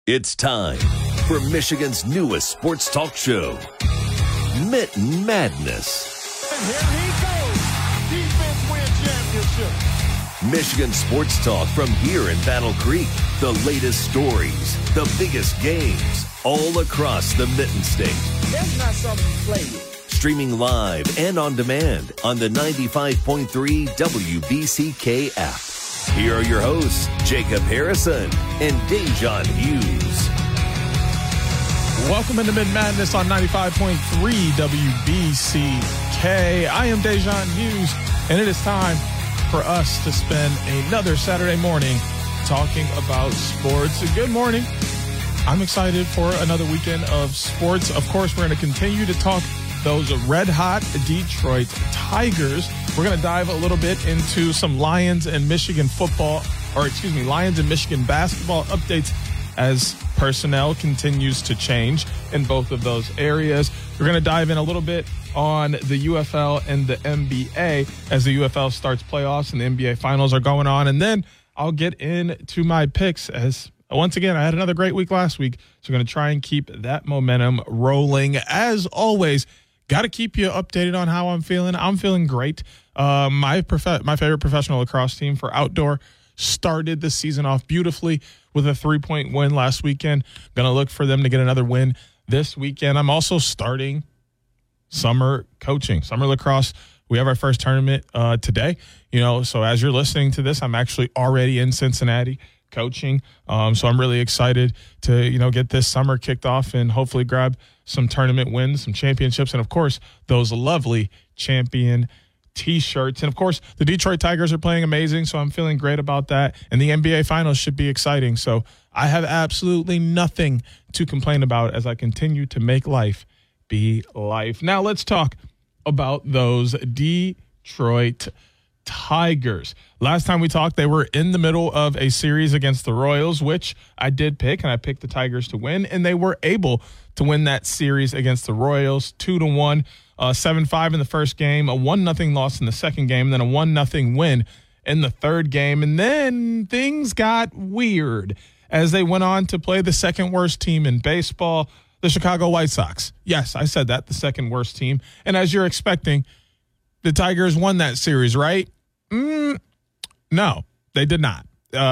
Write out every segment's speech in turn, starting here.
It's time for Michigan's newest sports talk show, Mitten Madness. And here he goes. Defense win championship. Michigan sports talk from here in Battle Creek. The latest stories, the biggest games, all across the Mitten State. That's not something you play with. Streaming live and on demand on the 95.3 WBCK app. Here are your hosts, Jacob Harrison and Dejan Hughes. Welcome into Mitten Madness on 95.3 WBCK. I am Dejan Hughes, and it is time for us to spend another Saturday morning talking about sports. Good morning. I'm excited for another weekend of sports. Of course, we're going to continue to talk those red-hot Detroit Tigers. We're going to dive a little bit into some Lions and Michigan Lions and Michigan basketball updates as personnel continues to change in both of those areas. We're going to dive in a little bit on the UFL and the NBA as the UFL starts playoffs and the NBA finals are going on. And then I'll get into my picks as, once again, I had another great week last week. So we're going to try and keep that momentum rolling. As always, got to keep you updated on how I'm feeling. I'm feeling great. My favorite professional lacrosse team for outdoor started the season off beautifully with a 3-point win last weekend. Going to look for them to get another win this weekend. I'm also starting summer coaching, summer lacrosse. We have our first tournament today. So as you're listening to this, I'm actually already in Cincinnati coaching. So I'm really excited to, get this summer kicked off and hopefully grab some tournament wins, some championships, and of course, those lovely champion T-shirts. And of course, the Detroit Tigers are playing amazing, so I'm feeling great about that. And the NBA Finals should be exciting. So I have absolutely nothing to complain about as I continue to make life be life. Now let's talk about those Detroit Tigers. Last time we talked, they were in the middle of a series against the Royals, which I did pick, and I picked the Tigers to win, and they were able to win that series against the Royals 2-1, 7-5 in the first game, a 1-0 loss in the second game, then a 1-0 win in the third game, and then things got weird as they went on to play the second worst team in baseball, the Chicago White Sox. Yes, I said that, the second worst team, and as you're expecting, the Tigers won that series, right? No, they did not.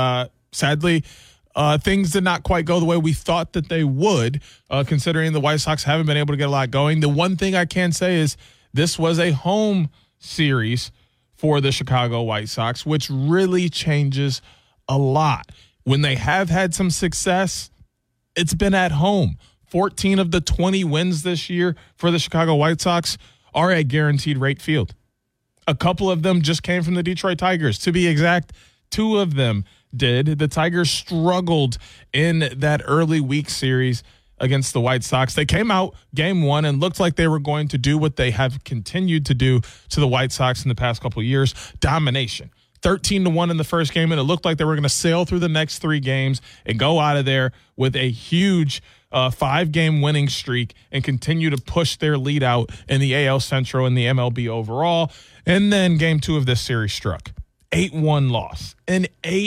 Sadly, things did not quite go the way we thought that they would, considering the White Sox haven't been able to get a lot going. The one thing I can say is this was a home series for the Chicago White Sox, which really changes a lot. When they have had some success, it's been at home. 14 of the 20 wins this year for the Chicago White Sox are at Guaranteed Rate Field. A couple of them just came from the Detroit Tigers. To be exact, 2 of them did. The Tigers struggled in that early week series against the White Sox. They came out game 1 and looked like they were going to do what they have continued to do to the White Sox in the past couple of years, domination. 13-1 in the first game, and it looked like they were going to sail through the next 3 games and go out of there with a huge 5-game winning streak and continue to push their lead out in the AL Central and the MLB overall. And then game 2 of this series struck. 8-1 loss. An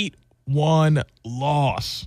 8-1 loss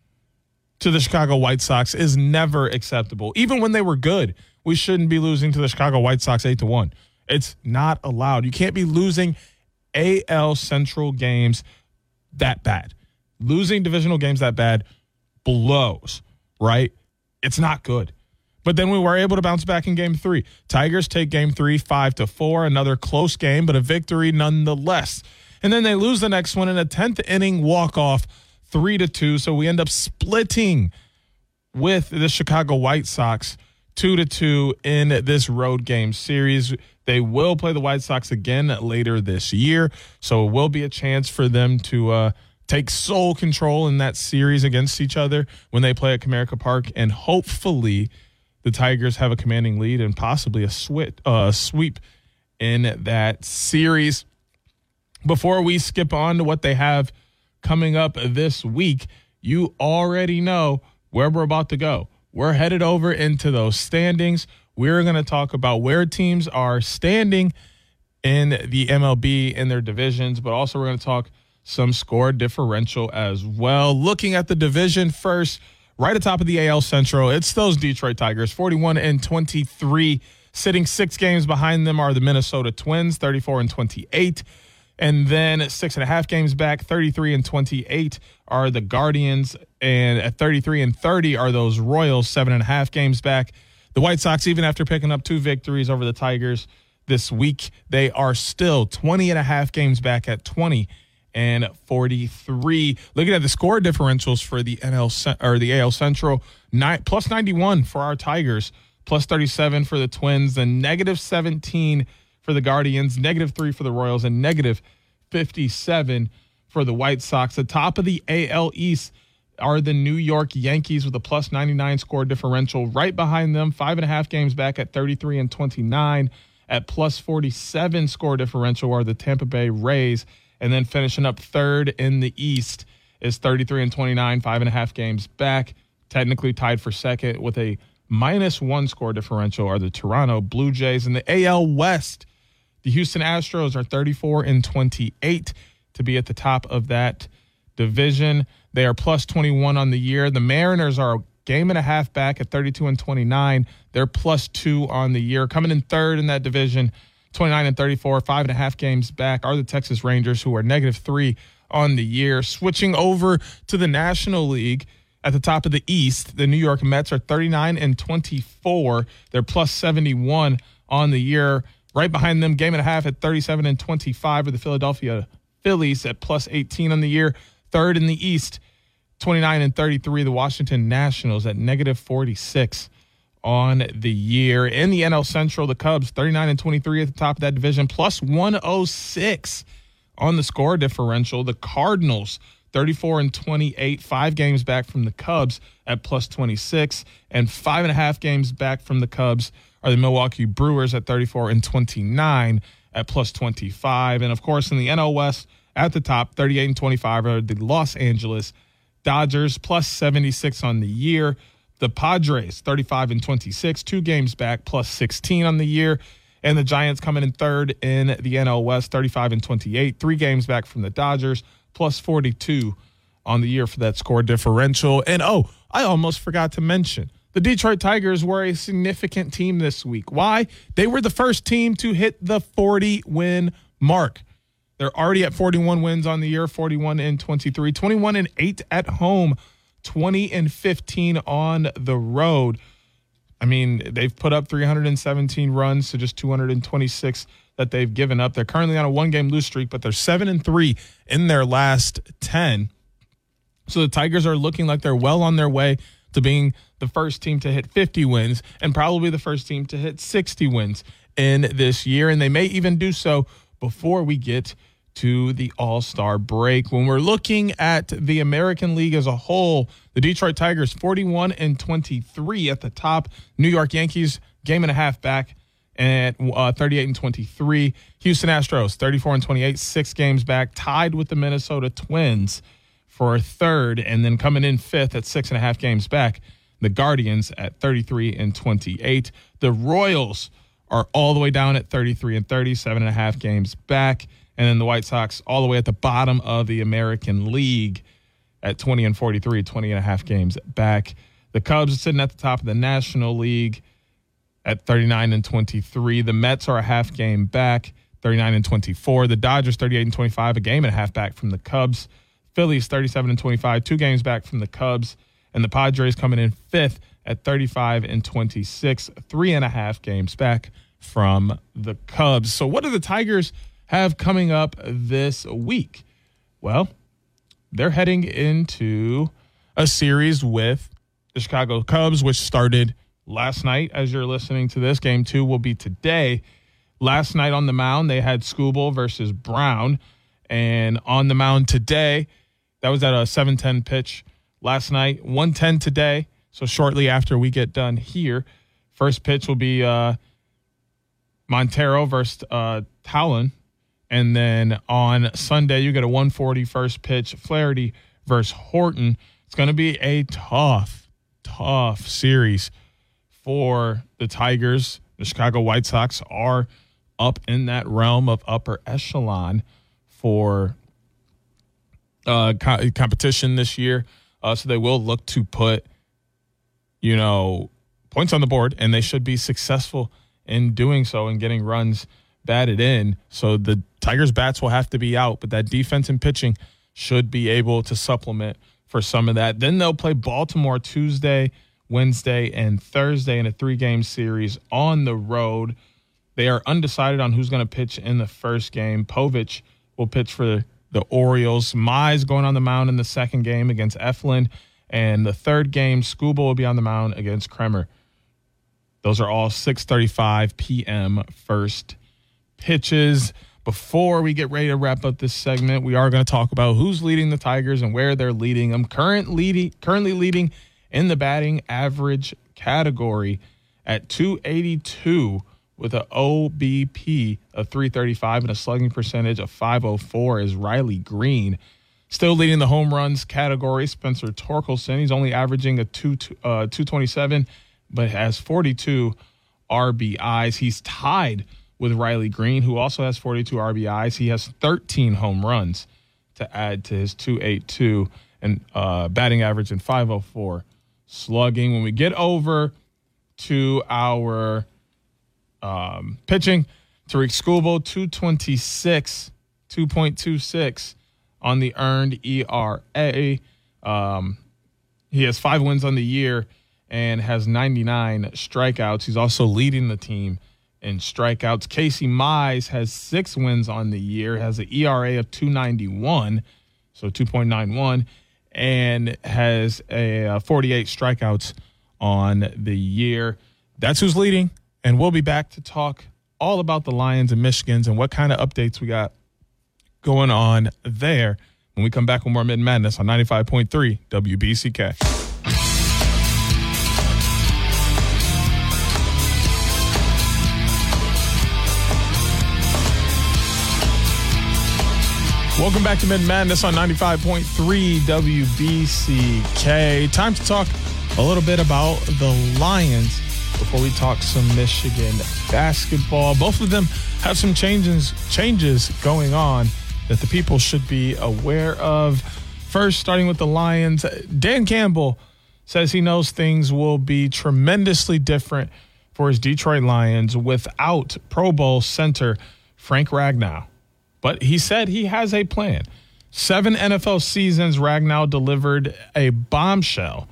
to the Chicago White Sox is never acceptable. Even when they were good, we shouldn't be losing to the Chicago White Sox 8-1. It's not allowed. You can't be losing AL Central games that bad. Losing divisional games that bad blows, right? It's not good. But then we were able to bounce back in game 3. Tigers take game 3, 5-4, another close game, but a victory nonetheless. And then they lose the next one in a 10th inning walk-off, 3-2. So we end up splitting with the Chicago White Sox 2-2 in this road game series. They will play the White Sox again later this year. So it will be a chance for them to take sole control in that series against each other when they play at Comerica Park. And hopefully the Tigers have a commanding lead and possibly a sweep in that series. Before we skip on to what they have coming up this week, you already know where we're about to go. We're headed over into those standings. We're going to talk about where teams are standing in the MLB in their divisions, but also we're going to talk some score differential as well. Looking at the division first, right atop of the AL Central, it's those Detroit Tigers, 41-23. Sitting 6 games behind them are the Minnesota Twins, 34-28. And then 6.5 games back, 33-28, are the Guardians. And at 33-30 are those Royals, 7.5 games back. The White Sox, even after picking up 2 victories over the Tigers this week, they are still 20.5 games back at 20-43. Looking at the score differentials for the AL Central, plus 91 for our Tigers, plus 37 for the Twins, and negative 17 for the Guardians, negative 3 for the Royals, and negative 57 for the White Sox. The top of the AL East are the New York Yankees with a plus 99 score differential. Right behind them, 5.5 games back at 33-29. At plus 47 score differential are the Tampa Bay Rays. And then finishing up third in the East is 33-29, 5.5 games back. Technically tied for second with a -1 score differential are the Toronto Blue Jays. In the AL West, the Houston Astros are 34-28 to be at the top of that division. They are plus 21 on the year. The Mariners are a game and a half back at 32-29. They're plus 2 on the year. Coming in third in that division, 29-34, 5.5 games back, are the Texas Rangers, who are -3 on the year. Switching over to the National League, at the top of the East, the New York Mets are 39-24. They're plus 71 on the year. Right behind them, game and a half at 37-25 are the Philadelphia Phillies at plus 18 on the year. Third in the East, 29-33, the Washington Nationals at -46 on the year. In the NL Central, the Cubs 39-23 at the top of that division, plus 106 on the score differential. The Cardinals 34-28, 5 games back from the Cubs at plus 26, and 5.5 games back from the Cubs are the Milwaukee Brewers at 34-29 at plus 25. And of course, in the NL West, at the top, 38-25 are the Los Angeles Dodgers, plus 76 on the year. The Padres, 35-26, 2 games back, plus 16 on the year. And the Giants coming in third in the NL West, 35-28, 3 games back from the Dodgers, plus 42 on the year for that score differential. And, I almost forgot to mention, the Detroit Tigers were a significant team this week. Why? They were the first team to hit the 40-win mark. They're already at 41 wins on the year, 41-23, 21-8 at home, 20-15 on the road. I mean, they've put up 317 runs to just 226 that they've given up. They're currently on a 1-game lose streak, but they're 7-3 in their last 10. So the Tigers are looking like they're well on their way to being the first team to hit 50 wins and probably the first team to hit 60 wins in this year. And they may even do so before we get to the All-Star break. When we're looking at the American League as a whole, the Detroit Tigers 41-23 at the top. New York Yankees game and a half back at 38-23. Houston Astros 34-28, 6 games back, tied with the Minnesota Twins for third, and then coming in fifth at 6.5 games back, the Guardians at 33-28. The Royals are all the way down at 33-30, 7.5 games back. And then the White Sox all the way at the bottom of the American League at 20-43, 20.5 games back. The Cubs are sitting at the top of the National League at 39-23. The Mets are a half game back, 39-24. The Dodgers 38-25, a game and a half back from the Cubs. Phillies 37-25, 2 games back from the Cubs. And the Padres coming in fifth at 35-26, 3.5 games back from the Cubs. So what do the Tigers have coming up this week? Well, they're heading into a series with the Chicago Cubs, which started last night. As you're listening to this, game 2 will be today. Last night on the mound, they had Skubal versus Brown. And on the mound today, that was at a 7:10 pitch last night, 1:10 today. So shortly after we get done here, first pitch will be Montero versus Talon. And then on Sunday, you get a 1:40 first pitch, Flaherty versus Horton. It's going to be a tough series for the Tigers. The Chicago White Sox are up in that realm of upper echelon for competition this year. So they will look to put points on the board, and they should be successful in doing so and getting runs batted in. So the Tigers' bats will have to be out, but that defense and pitching should be able to supplement for some of that. Then they'll play Baltimore Tuesday, Wednesday, and Thursday in a 3-game series on the road. They are undecided on who's going to pitch in the first game. Povich will pitch for the Orioles. Mize going on the mound in the second game against Eflin. And the third game, Skubal will be on the mound against Kremer. Those are all 6:35 p.m. first pitches. Before we get ready to wrap up this segment, we are going to talk about who's leading the Tigers and where they're leading them. Currently leading in the batting average category at 282 with an OBP of 335 and a slugging percentage of 504 is Riley Green. Still leading the home runs category, Spencer Torkelson. He's only averaging a 227, but has 42 RBIs. He's tied with Riley Green, who also has 42 RBIs. He has 13 home runs to add to his 282 and batting average and 504 slugging. When we get over to our pitching, Tariq Skubal, 226, 2.26 on the earned ERA. He has 5 wins on the year and has 99 strikeouts. He's also leading the team in strikeouts. Casey Mize has 6 wins on the year, has an ERA of 2.91, so 2.91, and has a 48 strikeouts on the year. That's who's leading, and we'll be back to talk all about the Lions and Michigans and what kind of updates we got going on there when we come back with more Mid Madness on 95.3 WBCK. Welcome back to Mid Madness on 95.3 WBCK. Time to talk a little bit about the Lions before we talk some Michigan basketball. Both of them have some changes going on that the people should be aware of. First, starting with the Lions, Dan Campbell says he knows things will be tremendously different for his Detroit Lions without Pro Bowl center Frank Ragnow. But he said he has a plan. 7 NFL seasons, Ragnow delivered a bombshell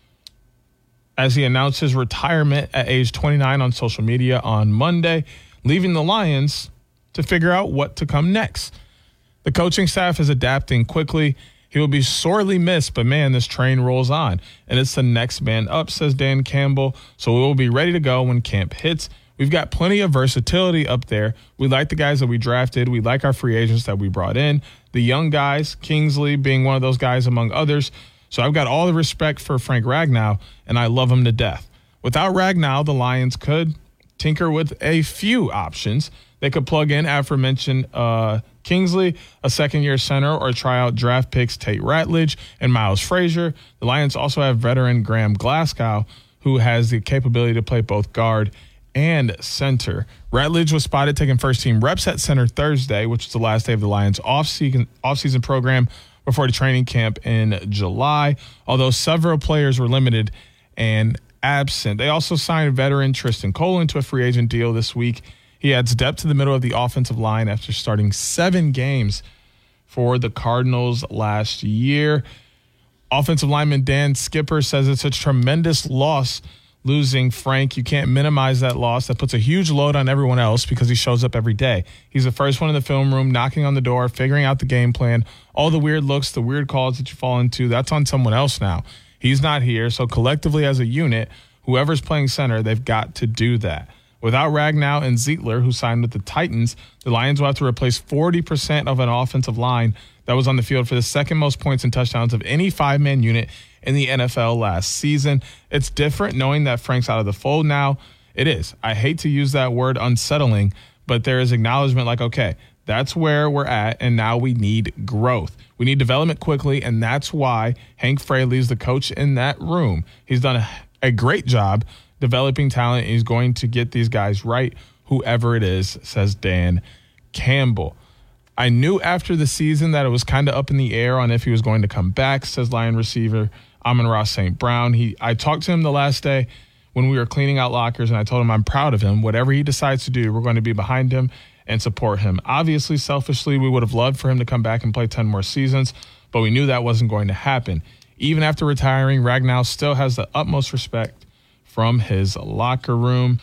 as he announced his retirement at age 29 on social media on Monday, leaving the Lions to figure out what to come next. The coaching staff is adapting quickly. He will be sorely missed, but man, this train rolls on. And it's the next man up, says Dan Campbell. So we will be ready to go when camp hits. We've got plenty of versatility up there. We like the guys that we drafted. We like our free agents that we brought in. The young guys, Kingsley being one of those guys among others. So I've got all the respect for Frank Ragnow, and I love him to death. Without Ragnow, the Lions could tinker with a few options. They could plug in aforementioned Kingsley, a second-year center, or try out draft picks Tate Ratledge and Miles Frazier. The Lions also have veteran Graham Glasgow, who has the capability to play both guard and center. Ratledge was spotted taking first-team reps at center Thursday, which is the last day of the Lions' off-season program before the training camp in July, although several players were limited and absent. They also signed veteran Tristan Colin to a free agent deal this week. He adds depth to the middle of the offensive line after starting 7 games for the Cardinals last year. Offensive lineman Dan Skipper says it's a tremendous loss losing Frank. You can't minimize that loss. That puts a huge load on everyone else because he shows up every day. He's the first one in the film room, knocking on the door, figuring out the game plan. All the weird looks, the weird calls that you fall into, that's on someone else now. He's not here. So collectively as a unit, whoever's playing center, they've got to do that. Without Ragnow and Zietler, who signed with the Titans, the Lions will have to replace 40% of an offensive line that was on the field for the second most points and touchdowns of any 5-man unit in the NFL last season. It's different knowing that Frank's out of the fold now. It is. I hate to use that word unsettling, but there is acknowledgement like, okay, that's where we're at, and now we need growth. We need development quickly, and that's why Hank Fraley is the coach in that room. He's done a great job developing talent, and he's going to get these guys right, whoever it is, says Dan Campbell. I knew after the season that it was kind of up in the air on if he was going to come back, says Lion receiver Amon-Ra St. Brown. I talked to him the last day when we were cleaning out lockers, and I told him I'm proud of him. Whatever he decides to do, we're going to be behind him and support him. Obviously, selfishly, we would have loved for him to come back and play 10 more seasons, but we knew that wasn't going to happen. Even after retiring, Ragnow still has the utmost respect from his locker room.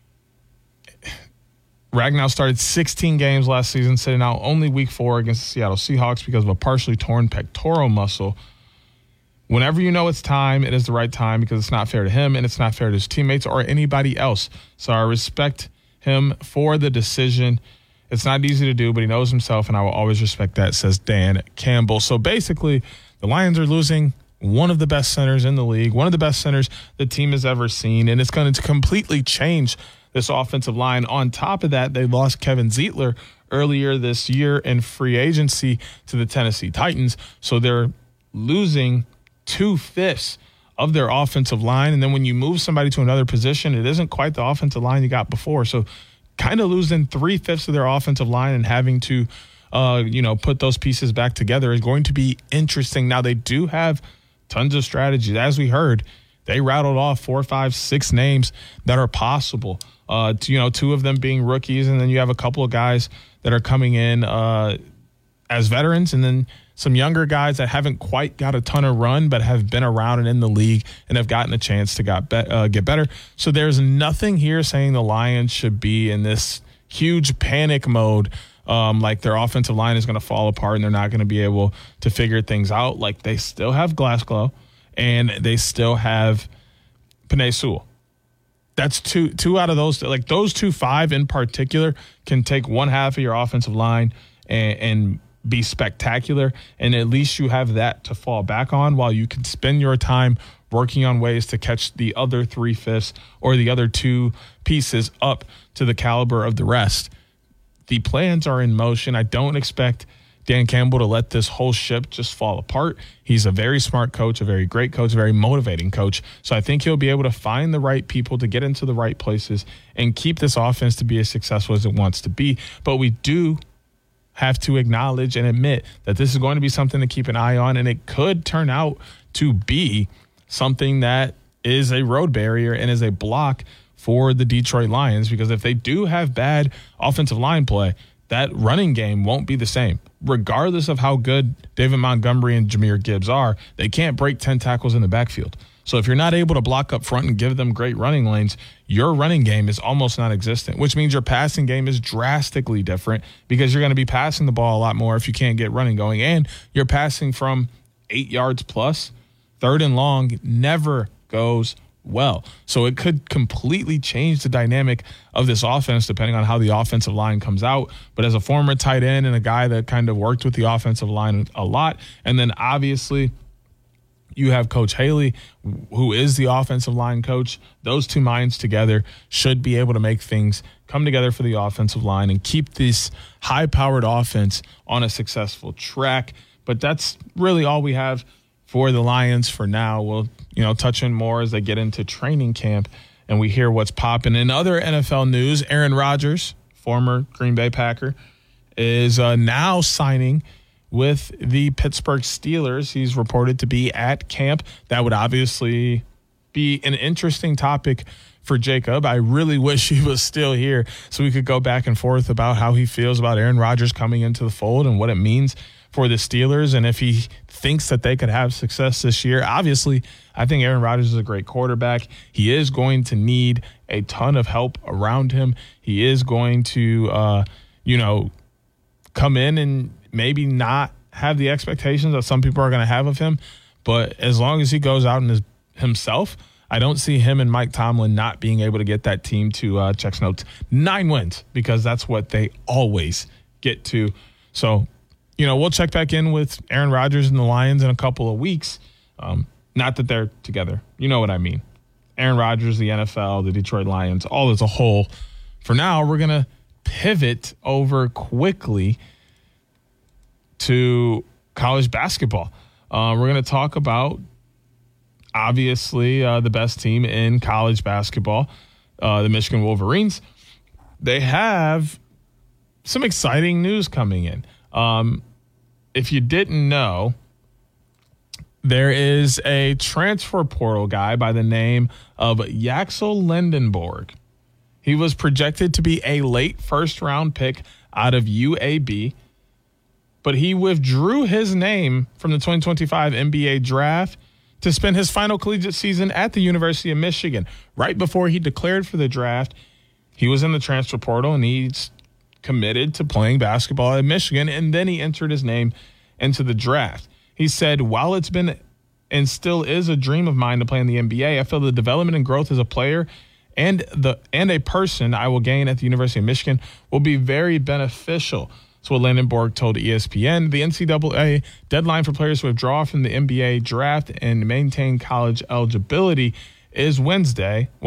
Ragnow started 16 games last season, sitting out only week 4 against the Seattle Seahawks because of a partially torn pectoral muscle. Whenever you know it's time, it is the right time because it's not fair to him and it's not fair to his teammates or anybody else. So I respect him for the decision. It's not easy to do, but he knows himself, and I will always respect that, says Dan Campbell. So basically, the Lions are losing one of the best centers in the league, one of the best centers the team has ever seen, and it's going to completely change this offensive line. On top of that, they lost Kevin Zeitler earlier this year in free agency to the Tennessee Titans, so they're losing 2/5 of their offensive line. And then when you move somebody to another position, it isn't quite the offensive line you got before. So kind of losing 3/5 of their offensive line and having to, put those pieces back together is going to be interesting. Now, they do have tons of strategies. As we heard, they rattled off 4, 5, 6 names that are possible. 2 of them being rookies, and then you have a couple of guys that are coming in as veterans, and then some younger guys that haven't quite got a ton of run but have been around and in the league and have gotten a chance to get better. So there's nothing here saying the Lions should be in this huge panic mode, like their offensive line is going to fall apart and they're not going to be able to figure things out. Like, they still have Glasgow and they still have Penei Sewell. That's two out of those. Like, those 5 in particular can take one half of your offensive line and be spectacular, and at least you have that to fall back on while you can spend your time working on ways to catch the other 3/5 or the other 2 pieces up to the caliber of the rest. The plans are in motion. I don't expect Dan Campbell to let this whole ship just fall apart. He's a very smart coach, a very great coach, a very motivating coach. So I think he'll be able to find the right people to get into the right places and keep this offense to be as successful as it wants to be. But we do have to acknowledge and admit that this is going to be something to keep an eye on, and it could turn out to be something that is a road barrier and is a block for the Detroit Lions, because if they do have bad offensive line play, that running game won't be the same. Regardless of how good David Montgomery and Jahmyr Gibbs are, they can't break 10 tackles in the backfield. So if you're not able to block up front and give them great running lanes, your running game is almost non-existent, which means your passing game is drastically different because you're going to be passing the ball a lot more if you can't get running going. And you're passing from 8 yards plus. 3rd and long never goes well. So it could completely change the dynamic of this offense depending on how the offensive line comes out. But as a former tight end and a guy that kind of worked with the offensive line a lot, and then obviously you have Coach Haley, who is the offensive line coach. Those 2 minds together should be able to make things come together for the offensive line and keep this high-powered offense on a successful track. But that's really all we have for the Lions for now. We'll, touch in more as they get into training camp and we hear what's popping. In other NFL news, Aaron Rodgers, former Green Bay Packer, is now signing with the Pittsburgh Steelers. He's reported to be at camp. That would obviously be an interesting topic for Jacob. I really wish he was still here so we could go back and forth about how he feels about Aaron Rodgers coming into the fold and what it means for the Steelers and if he thinks that they could have success this year. Obviously, I think Aaron Rodgers is a great quarterback. He is going to need a ton of help around him. He is going to, come in and maybe not have the expectations that some people are going to have of him. But as long as he goes out and is himself, I don't see him and Mike Tomlin not being able to get that team to, checks notes, 9 wins, because that's what they always get to. So, we'll check back in with Aaron Rodgers and the Lions in a couple of weeks. Not that they're together. You know what I mean. Aaron Rodgers, the NFL, the Detroit Lions, all as a whole. For now, we're going to pivot over quickly to college basketball. We're going to talk about, obviously, the best team in college basketball, the Michigan Wolverines. They have some exciting news coming in. If you didn't know, There is a transfer portal guy by the name of Yaxel Lendenborg. He was projected to be a late first-round pick out of UAB, but he withdrew his name from the 2025 NBA draft to spend his final collegiate season at the University of Michigan. Right before he declared for the draft, he was in the transfer portal, and he's committed to playing basketball at Michigan, and then he entered his name into the draft. He said, while it's been and still is a dream of mine to play in the NBA, I feel the development and growth as a player and a person I will gain at the University of Michigan will be very beneficial. That's what Lendenborg told ESPN. The NCAA deadline for players to withdraw from the NBA draft and maintain college eligibility was Wednesday at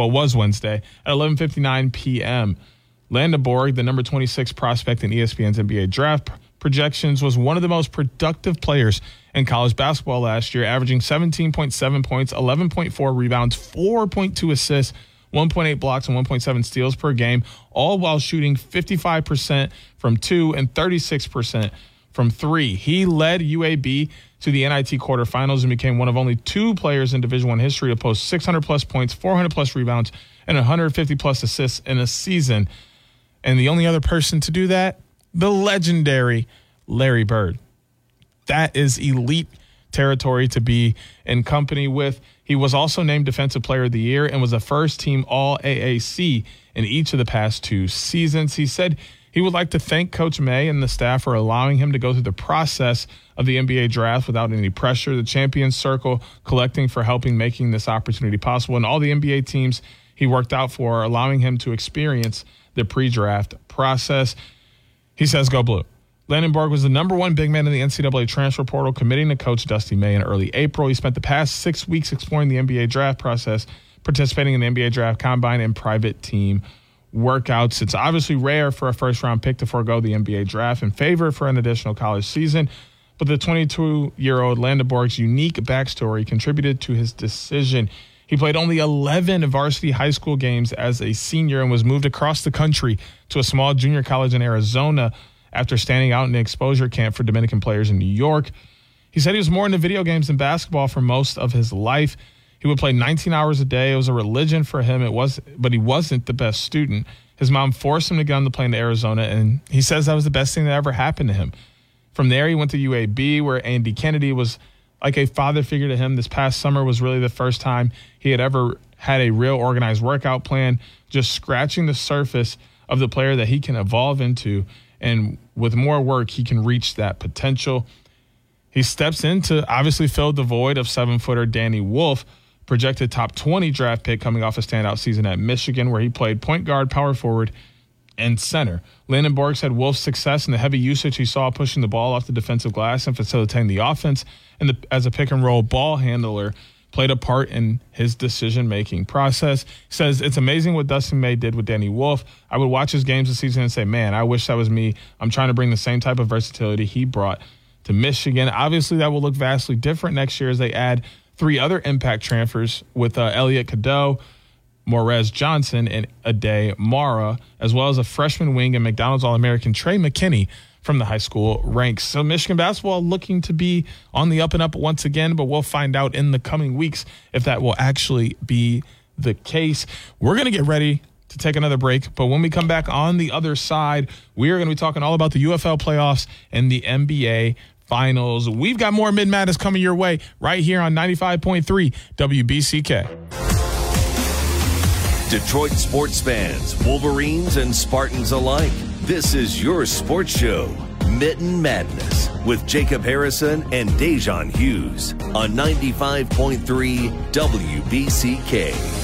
11:59 p.m. Lendenborg, the number 26 prospect in ESPN's NBA draft projections, was one of the most productive players in college basketball last year, averaging 17.7 points, 11.4 rebounds, 4.2 assists, 1.8 blocks, and 1.7 steals per game, all while shooting 55% from 2 and 36% from 3. He led UAB to the NIT quarterfinals and became one of only 2 players in Division I history to post 600-plus points, 400-plus rebounds, and 150-plus assists in a season. And the only other person to do that, the legendary Larry Bird. That is elite territory to be in company with. He was also named Defensive Player of the Year and was a first-team All-AAC in each of the past 2 seasons. He said he would like to thank Coach May and the staff for allowing him to go through the process of the NBA draft without any pressure, the Champions Circle collecting for making this opportunity possible, and all the NBA teams he worked out for, allowing him to experience the pre-draft process. He says, go blue. Lendenborg was the number 1 big man in the NCAA transfer portal, committing to Coach Dusty May in early April. He spent the past 6 weeks exploring the NBA draft process, participating in the NBA draft combine and private team workouts. It's obviously rare for a first-round pick to forego the NBA draft in favor for an additional college season, but the 22-year-old Lendenborg's unique backstory contributed to his decision. He played only 11 varsity high school games as a senior and was moved across the country to a small junior college in Arizona after standing out in an exposure camp for Dominican players in New York. He said he was more into video games than basketball for most of his life. He would play 19 hours a day. It was a religion for him. But he wasn't the best student. His mom forced him to get on the plane to Arizona, and he says that was the best thing that ever happened to him. From there, he went to UAB, where Andy Kennedy was like a father figure to him. This past summer was really the first time he had ever had a real organized workout plan, just scratching the surface of the player that he can evolve into. And with more work, he can reach that potential. He steps in to obviously fill the void of 7-footer Danny Wolf, projected top 20 draft pick coming off a standout season at Michigan, where he played point guard, power forward, and center. Lendenborg said Wolf's success and the heavy usage he saw pushing the ball off the defensive glass and facilitating the offense and as a pick-and-roll ball handler played a part in his decision-making process. He says, it's amazing what Dusty May did with Danny Wolf. I would watch his games this season and say, man, I wish that was me. I'm trying to bring the same type of versatility he brought to Michigan. Obviously, that will look vastly different next year as they add 3 other impact transfers with Elliot Cadeau, Morez Johnson, and Ade Mara, as well as a freshman wing and McDonald's All-American Trey McKinney from the high school ranks. So Michigan basketball looking to be on the up and up once again, but we'll find out in the coming weeks if that will actually be the case. We're going to get ready to take another break, but when we come back on the other side, we are going to be talking all about the UFL playoffs and the NBA Finals. We've got more Mid-Madness coming your way right here on 95.3 WBCK. Detroit sports fans, Wolverines and Spartans alike. This is your sports show, Mitten Madness, with Jacob Harrison and Dejan Hughes on 95.3 WBCK.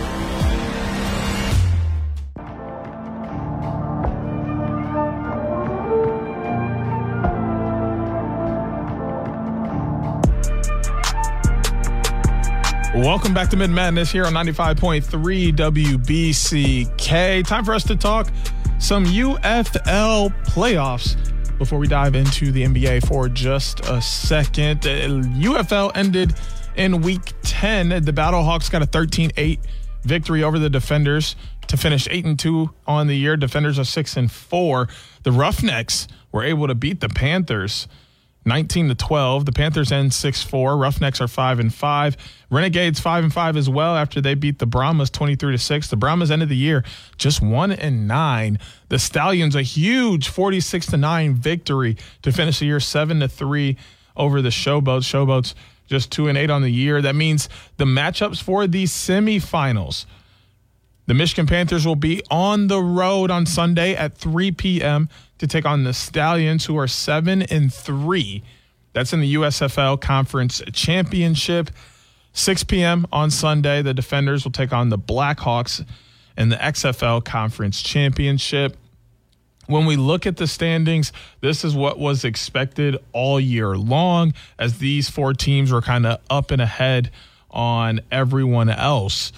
Welcome back to Mid Madness here on 95.3 WBCK. Time for us to talk some UFL playoffs before we dive into the NBA for just a second. UFL ended in Week 10. The Battlehawks got a 13-8 victory over the Defenders to finish 8-2 on the year. Defenders are 6-4. The Roughnecks were able to beat the Panthers 19-12. The Panthers end 6-4. Roughnecks are 5-5. Renegades 5-5 as well after they beat the Brahmas 23-6. The Brahmas ended the year just 1-9. The Stallions a huge 46-9 victory to finish the year 7-3 over the Showboats. Showboats just 2-8 on the year. That means the matchups for the semifinals. The Michigan Panthers will be on the road on Sunday at 3 p.m. to take on the Stallions, who are 7-3. That's in the USFL Conference Championship. 6 p.m. on Sunday, the Defenders will take on the Blackhawks in the XFL Conference Championship. When we look at the standings, this is what was expected all year long, as these four teams were kind of up and ahead on everyone else.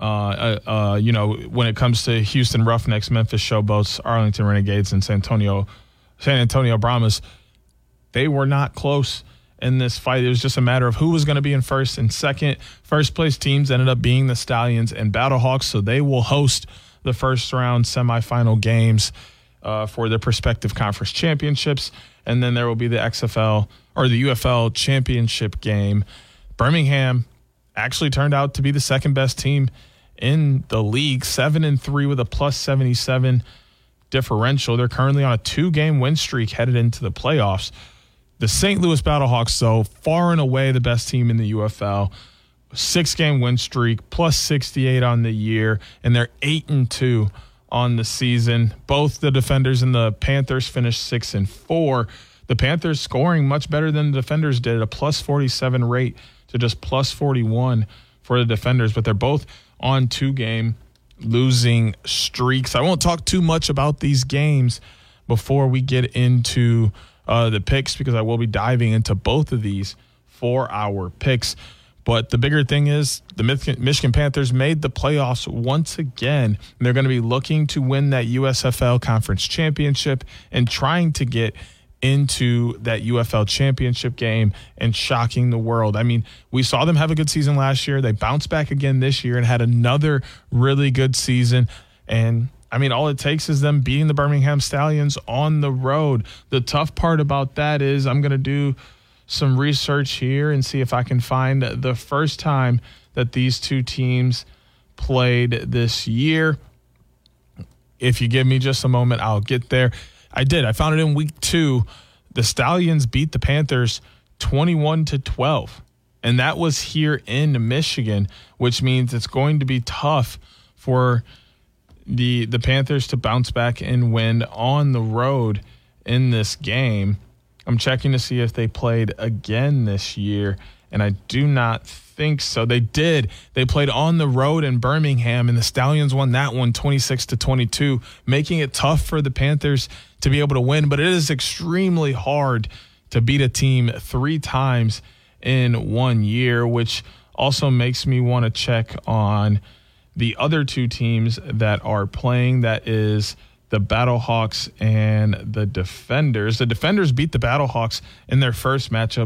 When it comes to Houston Roughnecks, Memphis Showboats, Arlington Renegades, and San Antonio Brahmas, they were not close in this fight. It was just a matter of who was going to be in first and second. First place teams ended up being the Stallions and Battlehawks, so they will host the first round semifinal games for their respective conference championships. And then there will be the XFL or the UFL championship game. Birmingham actually turned out to be the second best team in the league, 7-3 with a +77 differential. They're currently on a 2-game win streak headed into the playoffs. The St. Louis Battlehawks, though, far and away the best team in the UFL. 6-game win streak, +68 on the year, and they're 8-2 on the season. Both the Defenders and the Panthers finished 6-4. The Panthers scoring much better than the Defenders did, a +47 rate to just +41 for the Defenders, but they're both on 2-game losing streaks. I won't talk too much about these games before we get into the picks, because I will be diving into both of these for our picks. But the bigger thing is the Michigan Panthers made the playoffs once again. And they're going to be looking to win that USFL Conference Championship and trying to get into that UFL championship game and shocking the world. I mean, we saw them have a good season last year. They bounced back again this year and had another really good season. And I mean, all it takes is them beating the Birmingham Stallions on the road. The tough part about that is I'm going to do some research here and see if I can find the first time that these two teams played this year. If you give me just a moment, I'll get there. I did. I found it in week 2. The Stallions beat the Panthers 21-12. And that was here in Michigan, which means it's going to be tough for the Panthers to bounce back and win on the road in this game. I'm checking to see if they played again this year, and I do not think so. They did. They played on the road in Birmingham, and the Stallions won that one 26-22, making it tough for the Panthers to be able to win. But it is extremely hard to beat a team 3 times in 1 year, which also makes me want to check on the other 2 teams that are playing. That is the Battlehawks and the Defenders. The Defenders beat the Battlehawks in their first matchup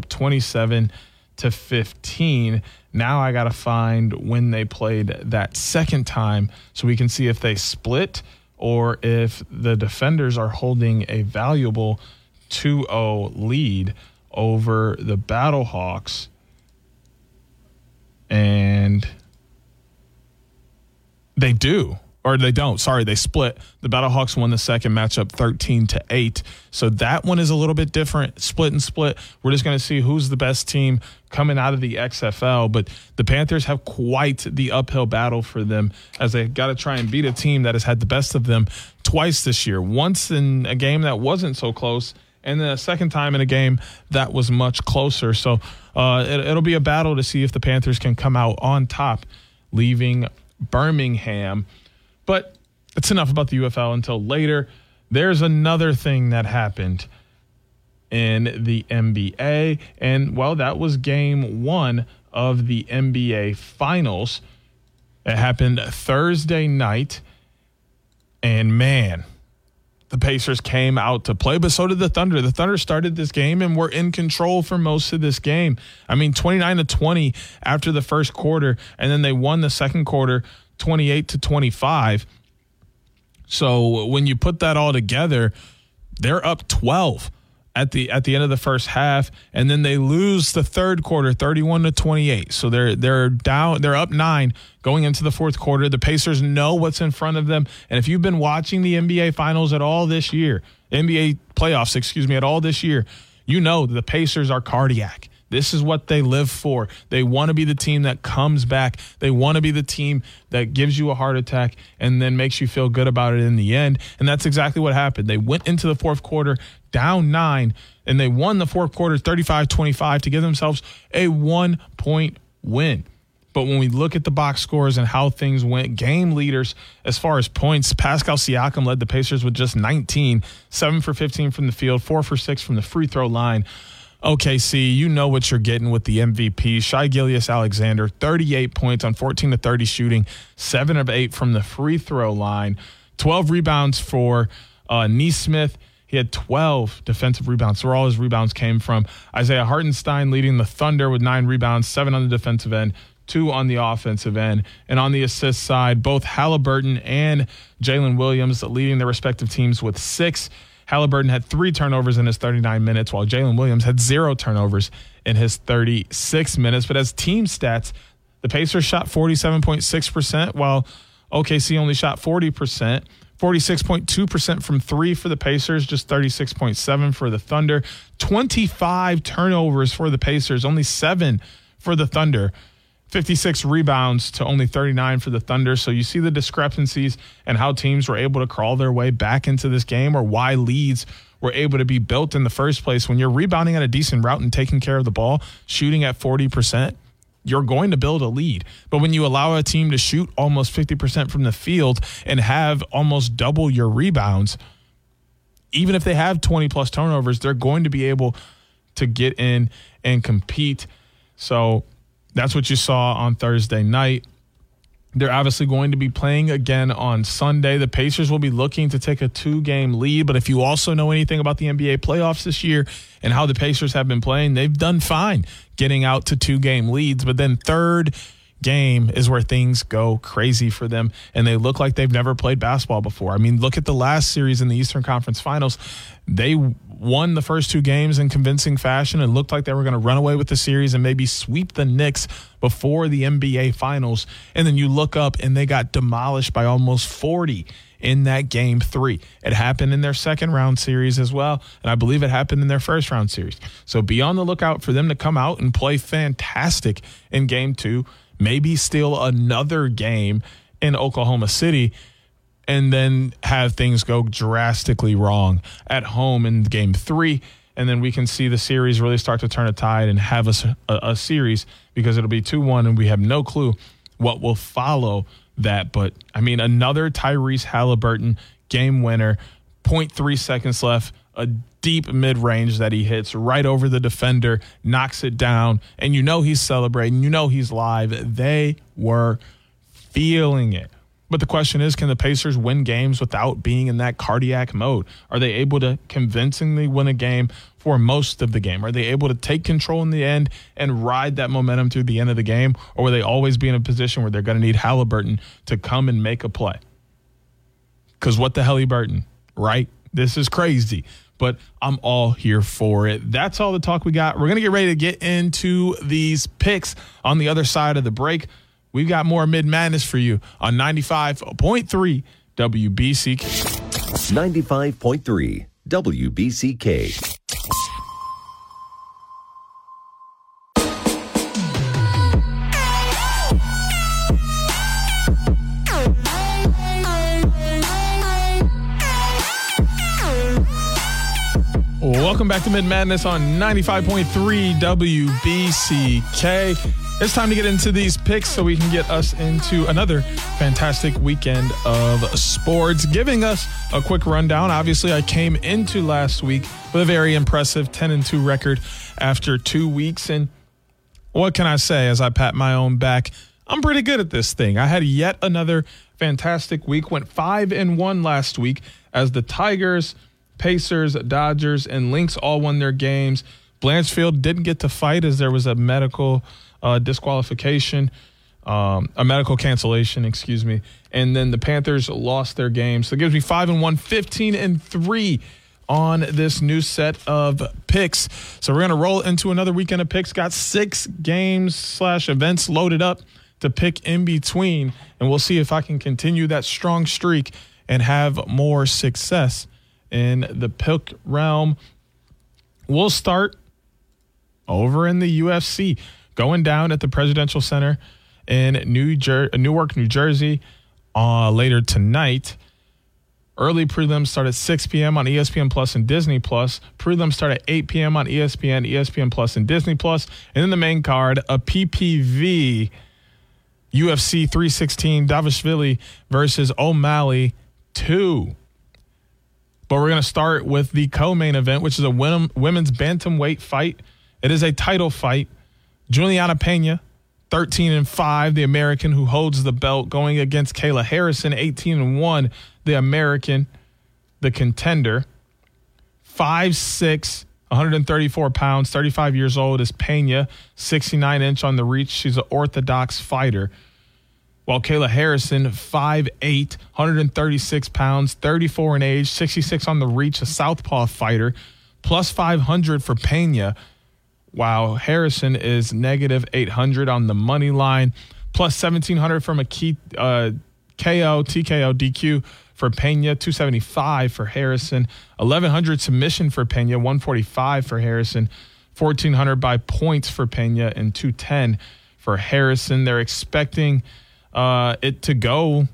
27-15. Now I got to find when they played that second time so we can see if they split or if the Defenders are holding a valuable 2-0 lead over the Battlehawks. And they do. Or they don't. Sorry, they split. The Battlehawks won the second matchup 13-8. So that one is a little bit different. Split and split. We're just going to see who's the best team coming out of the XFL. But the Panthers have quite the uphill battle for them, as they got to try and beat a team that has had the best of them twice this year. Once in a game that wasn't so close, and then a second time in a game that was much closer. So it'll be a battle to see if the Panthers can come out on top, leaving Birmingham. But it's enough about the UFL until later. There's another thing that happened in the NBA, and, well, that was game 1 of the NBA Finals. It happened Thursday night, and, man, the Pacers came out to play, but so did the Thunder. The Thunder started this game and were in control for most of this game. I mean, 29-20 after the first quarter, and then they won the second quarter 28-25. So when you put that all together, they're up 12 at the end of the first half, and then they lose the third quarter 31-28. So they're down, they're up 9 going into the fourth quarter. The Pacers know what's in front of them. And if you've been watching the NBA finals at all this year, NBA playoffs, at all this year, you know the Pacers are cardiac. This is what they live for. They want to be the team that comes back. They want to be the team that gives you a heart attack and then makes you feel good about it in the end. And that's exactly what happened. They went into the fourth quarter down 9, and they won the fourth quarter 35-25 to give themselves a 1-point win. But when we look at the box scores and how things went, game leaders as far as points, Pascal Siakam led the Pacers with just 19, 7 for 15 from the field, 4 for 6 from the free throw line. OKC, you know what you're getting with the MVP. Shai Gilgeous-Alexander, 38 points on 14 of 30 shooting, 7 of 8 from the free throw line, 12 rebounds for Nesmith. He had 12 defensive rebounds, so where all his rebounds came from. Isaiah Hartenstein leading the Thunder with 9 rebounds, 7 on the defensive end, 2 on the offensive end. And on the assist side, both Halliburton and Jalen Williams leading their respective teams with 6. Halliburton had 3 turnovers in his 39 minutes, while Jalen Williams had 0 turnovers in his 36 minutes. But as team stats, the Pacers shot 47.6%, while OKC only shot 40%. 46.2% from 3 for the Pacers, just 36.7 for the Thunder. 25 turnovers for the Pacers, only 7 for the Thunder. 56 rebounds to only 39 for the Thunder. So you see the discrepancies and how teams were able to crawl their way back into this game, or why leads were able to be built in the first place. When you're rebounding at a decent route and taking care of the ball, shooting at 40%, you're going to build a lead. But when you allow a team to shoot almost 50% from the field and have almost double your rebounds, even if they have 20-plus turnovers, they're going to be able to get in and compete. So that's what you saw on Thursday night. They're obviously going to be playing again on Sunday. The Pacers will be looking to take a 2-game lead. But if you also know anything about the NBA playoffs this year and how the Pacers have been playing, they've done fine getting out to 2-game leads. But then third game is where things go crazy for them, and they look like they've never played basketball before. I mean, look at the last series in the Eastern Conference Finals. They won the first 2 games in convincing fashion and looked like they were going to run away with the series and maybe sweep the Knicks before the NBA Finals. And then you look up and they got demolished by almost 40 in that game 3. It happened in their second round series as well, and I believe it happened in their first round series. So be on the lookout for them to come out and play fantastic in game 2, maybe steal another game in Oklahoma City, and then have things go drastically wrong at home in game 3. And then we can see the series really start to turn a tide and have a series, because it'll be 2-1 and we have no clue what will follow that. But, I mean, another Tyrese Halliburton game winner, 0.3 seconds left, a deep mid-range that he hits right over the defender, knocks it down, and you know he's celebrating. You know he's live. They were feeling it. But the question is, can the Pacers win games without being in that cardiac mode? Are they able to convincingly win a game for most of the game? Are they able to take control in the end and ride that momentum through the end of the game? Or will they always be in a position where they're going to need Halliburton to come and make a play? Because what the Halliburton, right? This is crazy, but I'm all here for it. That's all the talk we got. We're going to get ready to get into these picks on the other side of the break. We've got more Mid Madness for you on 95.3 WBCK. 95.3 WBCK. Welcome back to Mid Madness on 95.3 WBCK. It's time to get into these picks so we can get us into another fantastic weekend of sports. Giving us a quick rundown. Obviously, I came into last week with a very impressive 10-2 record after 2 weeks. And what can I say as I pat my own back? I'm pretty good at this thing. I had yet another fantastic week. Went 5-1 last week as the Tigers, Pacers, Dodgers, and Lynx all won their games. Blanchfield didn't get to fight as there was a medical disqualification, a medical cancellation, excuse me. And then the Panthers lost their game. So it gives me 5-1, 15-3 on this new set of picks. So we're going to roll into another weekend of picks. Got 6 games/events loaded up to pick in between, and we'll see if I can continue that strong streak and have more success in the pick realm. We'll start over in the UFC, going down at the Presidential Center in Newark, New Jersey, later tonight. Early prelims start at 6 p.m. on ESPN Plus and Disney Plus. Prelims start at 8 p.m. on ESPN Plus and Disney Plus. And in the main card, a PPV UFC 316 Dvalishvili versus O'Malley 2. But we're going to start with the co-main event, which is a women's bantamweight fight. It is a title fight. Juliana Pena, 13-5, the American who holds the belt, going against Kayla Harrison, 18-1, the American, the contender. 5'6", 134 pounds, 35 years old is Pena, 69-inch on the reach. She's an orthodox fighter. While Kayla Harrison, 5'8", 136 pounds, 34 in age, 66 on the reach, a southpaw fighter, plus 500 for Pena, while Harrison is negative 800 on the money line, plus 1,700 from a TKO, DQ for Pena, 275 for Harrison, 1,100 submission for Pena, 145 for Harrison, 1,400 by points for Pena, and 210 for Harrison. They're expecting it to go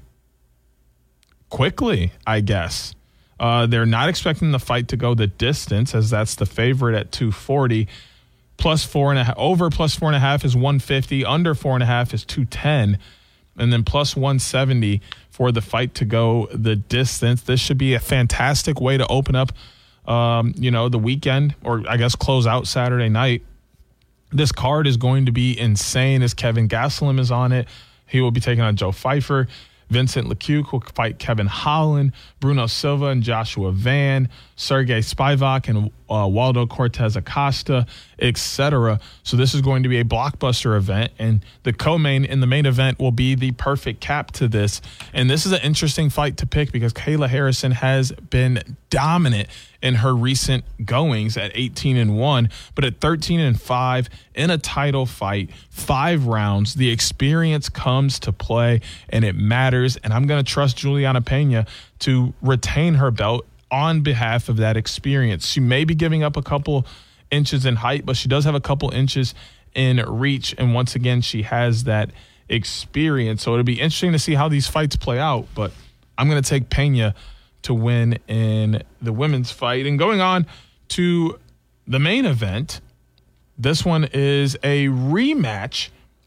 quickly, I guess. They're not expecting the fight to go the distance, as that's the favorite at 240. Plus 4.5, over plus 4.5 is 150, under 4.5 is 210, and then plus 170 for the fight to go the distance. This should be a fantastic way to open up, the weekend, or I guess close out Saturday night. This card is going to be insane, as Kevin Gastelum is on it. He will be taking on Joe Pfeiffer. Vincent Lecuc will fight Kevin Holland, Bruno Silva and Joshua Van, Sergey Spivak and Waldo Cortez Acosta, etc. So this is going to be a blockbuster event, and the co-main in the main event will be the perfect cap to this. And this is an interesting fight to pick because Kayla Harrison has been dominant in her recent goings at 18-1, but at 13-5 in a title fight, 5 rounds, the experience comes to play and it matters. And I'm going to trust Juliana Pena to retain her belt on behalf of that experience. She may be giving up a couple inches in height, but she does have a couple inches in reach. And once again, she has that experience. So it'll be interesting to see how these fights play out, but I'm going to take Pena to win in the women's fight. And going on to the main event, this one is a rematch,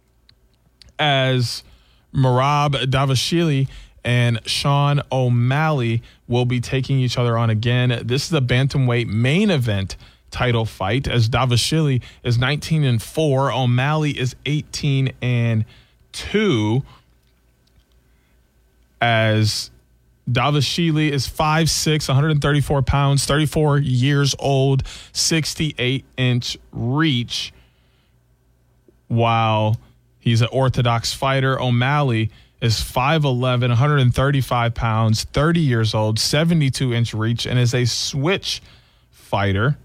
as Merab Dvalishvili and Sean O'Malley will be taking each other on again. This is a bantamweight main event title fight, as Dvalishvili is 19-4, O'Malley is 18-2, as Dvalishvili is 5'6", 134 pounds, 34 years old, 68-inch reach. While he's an orthodox fighter, O'Malley is 5'11", 135 pounds, 30 years old, 72-inch reach, and is a switch fighter.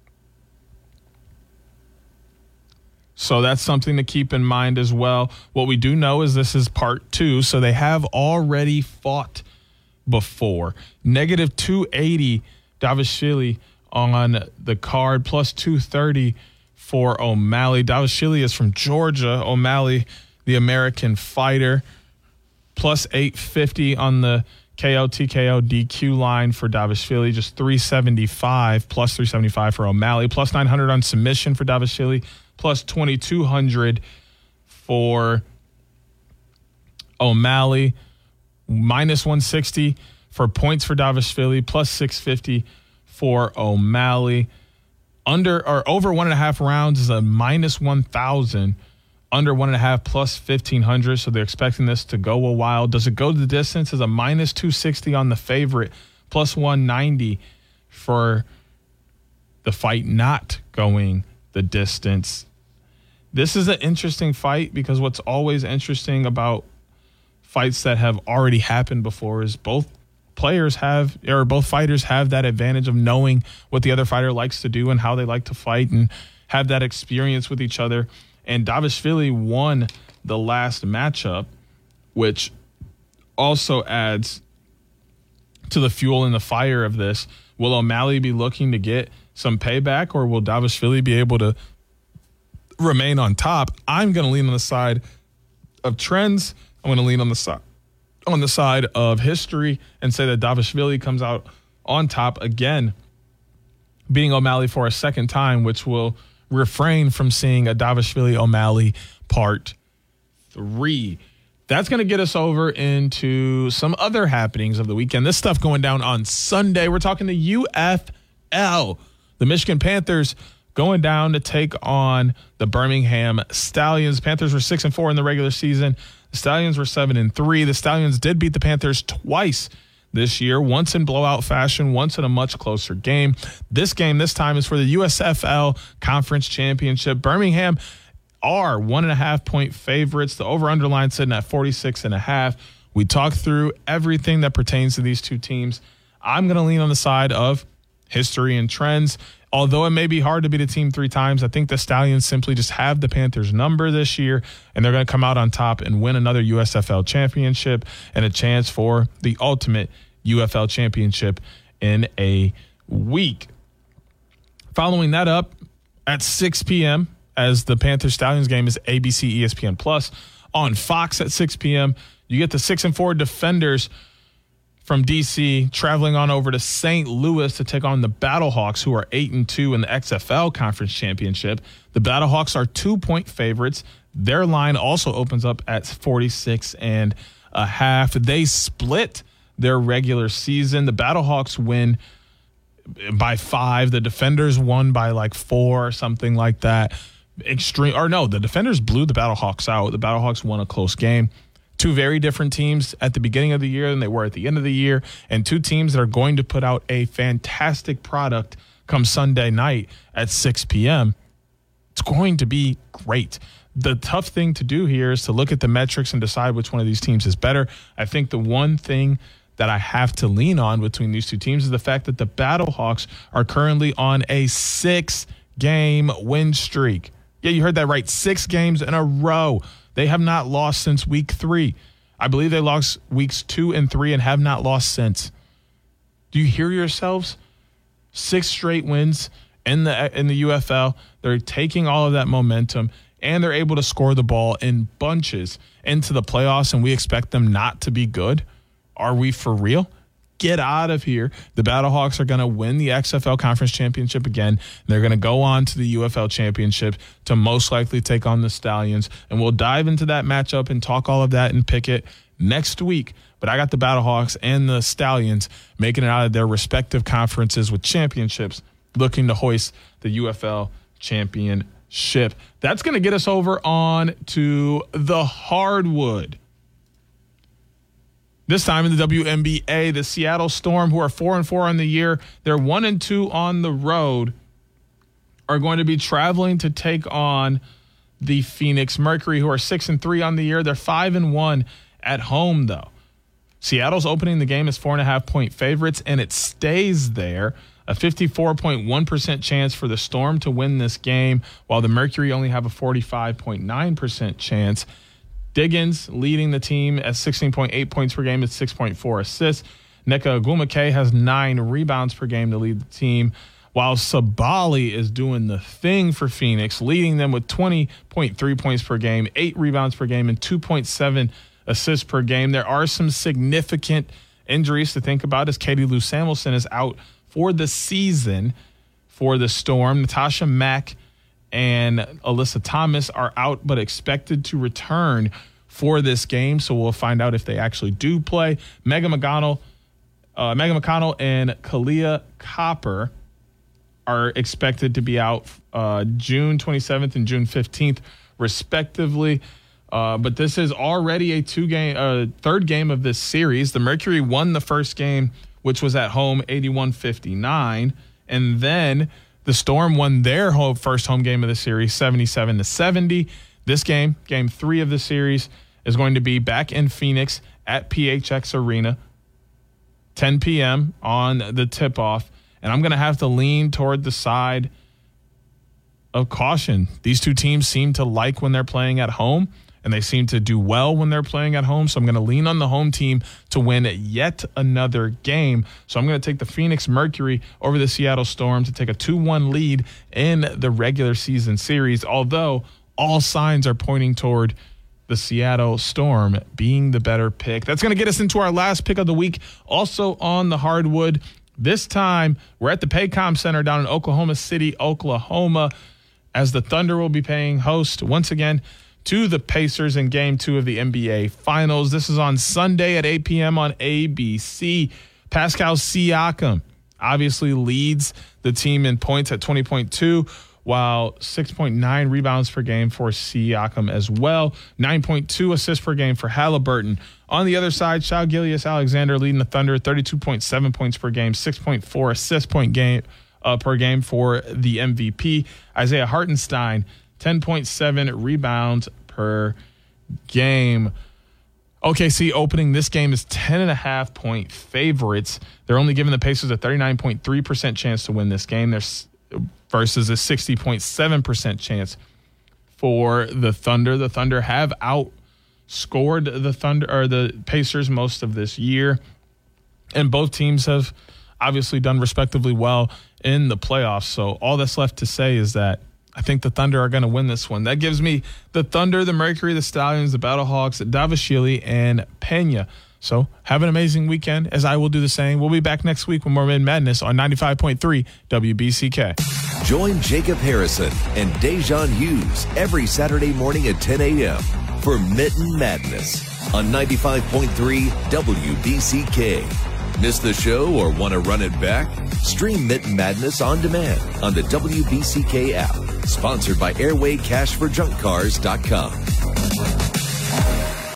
So that's something to keep in mind as well. What we do know is this is part 2, so they have already fought before. Negative 280 Dvalishvili on the card, plus 230 for O'Malley. Dvalishvili is from Georgia. O'Malley, the American fighter, plus 850 on the KO, TKO, DQ line for Dvalishvili, just 375, plus 375 for O'Malley, plus 900 on submission for Dvalishvili, plus 2,200 for O'Malley, minus 160 for points for Dvalishvili, plus 650 for O'Malley. Under or over 1.5 rounds is a minus 1,000. Under 1.5 plus 1,500. So they're expecting this to go a while. Does it go the distance? Is a minus 260 on the favorite, plus 190 for the fight not going the distance. This is an interesting fight because what's always interesting about fights that have already happened before is both fighters have that advantage of knowing what the other fighter likes to do and how they like to fight and have that experience with each other. And Dvalishvili won the last matchup, which also adds to the fuel and the fire of this. Will O'Malley be looking to get some payback, or will Dvalishvili be able to remain on top? I'm going to lean on the side of trends. I'm going to lean on the side of history and say that Dvalishvili comes out on top again, beating O'Malley for a second time, which will refrain from seeing a Dvalishvili O'Malley part 3. That's going to get us over into some other happenings of the weekend. This stuff going down on Sunday. We're talking the UFL. The Michigan Panthers going down to take on the Birmingham Stallions. Panthers were 6-4 in the regular season. The Stallions were 7-3. The Stallions did beat the Panthers twice this year, once in blowout fashion, once in a much closer game. This game this time is for the USFL Conference Championship. Birmingham are 1.5-point favorites. The over-under line sitting at 46.5. We talked through everything that pertains to these two teams. I'm going to lean on the side of history and trends. Although it may be hard to beat a team 3 times, I think the Stallions simply just have the Panthers' number this year, and they're going to come out on top and win another USFL championship and a chance for the ultimate UFL championship in a week. Following that up at 6 p.m., as the Panthers-Stallions game is ABC ESPN Plus on Fox at 6 p.m., you get the 6-4 Defenders from D.C. traveling on over to St. Louis to take on the Battlehawks, who are 8-2 in the XFL Conference Championship. The Battlehawks are 2-point favorites. Their line also opens up at 46.5. They split their regular season. The Battlehawks win by 5. The Defenders won by like 4 or something like that. The Defenders blew the Battlehawks out. The Battlehawks won a close game. 2 very different teams at the beginning of the year than they were at the end of the year, and 2 teams that are going to put out a fantastic product come Sunday night at 6 p.m. It's going to be great. The tough thing to do here is to look at the metrics and decide which one of these teams is better. I think the one thing that I have to lean on between these two teams is the fact that the Battlehawks are currently on a 6-game win streak. Yeah, you heard that right. 6 games in a row. They have not lost since week 3. I believe they lost weeks 2 and 3 and have not lost since. Do you hear yourselves? 6 straight wins in the UFL. They're taking all of that momentum, and they're able to score the ball in bunches into the playoffs, and we expect them not to be good. Are we for real? Get out of here. The Battlehawks are going to win the XFL Conference Championship again. They're going to go on to the UFL Championship to most likely take on the Stallions. And we'll dive into that matchup and talk all of that and pick it next week. But I got the Battlehawks and the Stallions making it out of their respective conferences with championships, looking to hoist the UFL Championship. That's going to get us over on to the hardwood. This time in the WNBA, the Seattle Storm, who are 4-4 on the year, they're 1-2 on the road, are going to be traveling to take on the Phoenix Mercury, who are 6-3 on the year. They're 5-1 at home, though. Seattle's opening the game as 4.5-point favorites, and it stays there. A 54.1% chance for the Storm to win this game, while the Mercury only have a 45.9% chance. Diggins leading the team at 16.8 points per game with 6.4 assists. Nneka Ogwumike has 9 rebounds per game to lead the team, while Sabali is doing the thing for Phoenix, leading them with 20.3 points per game, 8 rebounds per game, and 2.7 assists per game. There are some significant injuries to think about, as Katie Lou Samuelson is out for the season for the Storm. Natasha Mack and Alyssa Thomas are out but expected to return for this game, so we'll find out if they actually do play. Megan McConnell and Kalia Copper are expected to be out June 27th and June 15th, respectively. But this is already a third game of this series. The Mercury won the first game, which was at home, 81-59, and then the Storm won their first home game of the series, 77-70. This game, game 3 of the series, is going to be back in Phoenix at PHX Arena. 10 p.m. on the tip-off, and I'm going to have to lean toward the side of caution. These two teams seem to like when they're playing at home, and they seem to do well when they're playing at home. So I'm going to lean on the home team to win yet another game. So I'm going to take the Phoenix Mercury over the Seattle Storm to take a 2-1 lead in the regular season series, although all signs are pointing toward the Seattle Storm being the better pick. That's going to get us into our last pick of the week, also on the hardwood. This time, we're at the Paycom Center down in Oklahoma City, Oklahoma, as the Thunder will be paying host once again to the Pacers in Game 2 of the NBA Finals. This is on Sunday at 8 p.m. on ABC. Pascal Siakam obviously leads the team in points at 20.2, while 6.9 rebounds per game for Siakam as well. 9.2 assists per game for Halliburton. On the other side, Shai Gilgeous-Alexander leading the Thunder, 32.7 points per game, 6.4 assists per game for the MVP. Isaiah Hartenstein, 10.7 rebounds per game. OKC opening this game is 10.5-point favorites. They're only giving the Pacers a 39.3% chance to win this game. There's versus a 60.7% chance for the Thunder. The Thunder have outscored the Pacers most of this year, and both teams have obviously done respectively well in the playoffs. So all that's left to say is that I think the Thunder are going to win this one. That gives me the Thunder, the Mercury, the Stallions, the Battlehawks, Davashili, and Pena. So have an amazing weekend, as I will do the same. We'll be back next week with more Mitten Madness on 95.3 WBCK. Join Jacob Harrison and Dejan Hughes every Saturday morning at 10 a.m. for Mitten Madness on 95.3 WBCK. Miss the show or want to run it back? Stream Mitten Madness on demand on the WBCK app. Sponsored by AirwayCashForJunkCars.com.